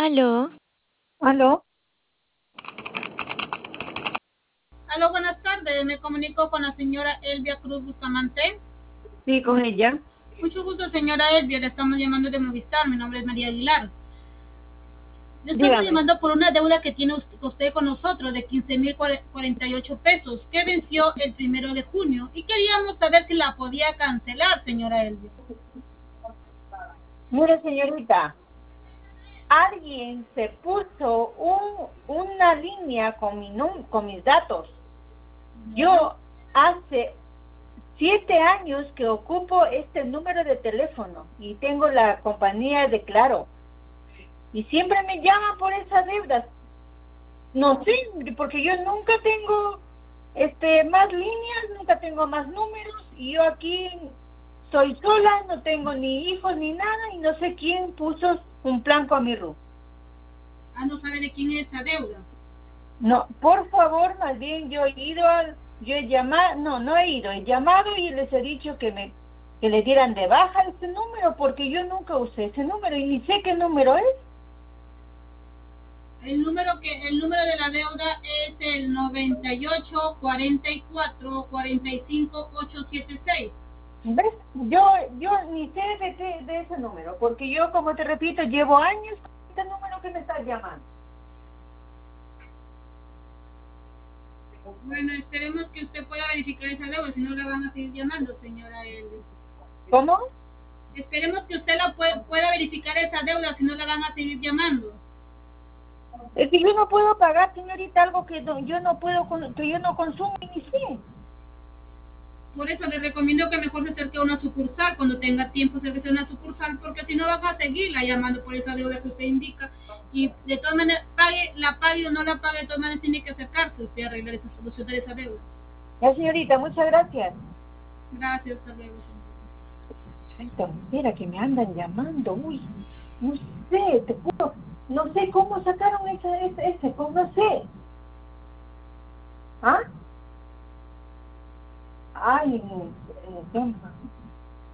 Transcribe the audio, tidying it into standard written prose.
Aló, ¿Aló? Aló, buenas tardes. Me comunico con la señora Elvia Cruz Bustamante. Sí, con ella. Mucho gusto, señora Elvia. Le estamos llamando de Movistar. Mi nombre es María Aguilar. Le estamos Dígame. llamando por una deuda que tiene usted con nosotros de 15,048 pesos que venció el 1 de junio y queríamos saber si la podía cancelar, señora Elvia. Mire, señorita, alguien se puso una línea con con mis datos. Yo hace 7 años que ocupo este número de teléfono y tengo la compañía de Claro. Y siempre me llaman por esas deudas. No sé, porque yo nunca tengo más líneas, nunca tengo más números y yo aquí soy sola, no tengo ni hijos ni nada y no sé quién puso un plan con mi RU. No sabe de quién es esa deuda. No, por favor, más bien yo he llamado, no he ido, he llamado y les he dicho que le dieran de baja ese número porque yo nunca usé ese número y ni sé qué número es. El número de la deuda es el 98 44 45 876. ¿Ves? Yo ni sé de ese número porque yo, como te repito, llevo años con este número que me estás llamando. Bueno, esperemos que usted pueda verificar esa deuda, si no la van a seguir llamando, señora Elvia. ¿Cómo? Esperemos que usted pueda verificar esa deuda, si no la van a seguir llamando. Es que yo no puedo pagar, señorita, algo yo no puedo, que yo no consumo ni sé. Por eso le recomiendo que mejor se acerque a una sucursal, cuando tenga tiempo acérquese a una sucursal, porque si no van a seguirla llamando por esa deuda que usted indica. Y de todas maneras, la pague o no la pague, de todas maneras tiene que acercarse usted a arreglar esa solución de esa deuda. Ya, señorita, muchas gracias. Gracias, hasta luego, señora. Santa mujer, que me andan llamando, uy, no sé, te juro, no sé cómo sacaron ese, pues no sé. ¿Ah? Ay,